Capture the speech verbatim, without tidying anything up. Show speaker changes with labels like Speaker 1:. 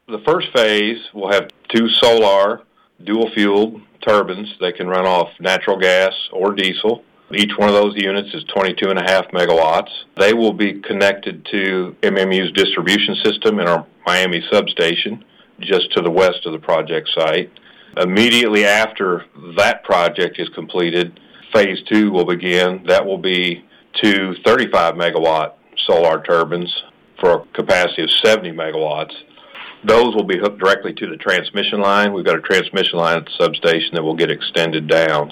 Speaker 1: The first phase will have two Solar dual-fueled turbines that can run off natural gas or diesel. Each one of those units is twenty-two and a half megawatts. They will be connected to M M U's distribution system in our Miami substation, just to the west of the project site. Immediately after that project is completed, phase two will begin. That will be two thirty-five megawatt solar turbines for a capacity of seventy megawatts. Those will be hooked directly to the transmission line. We've got a transmission line at the substation that will get extended down.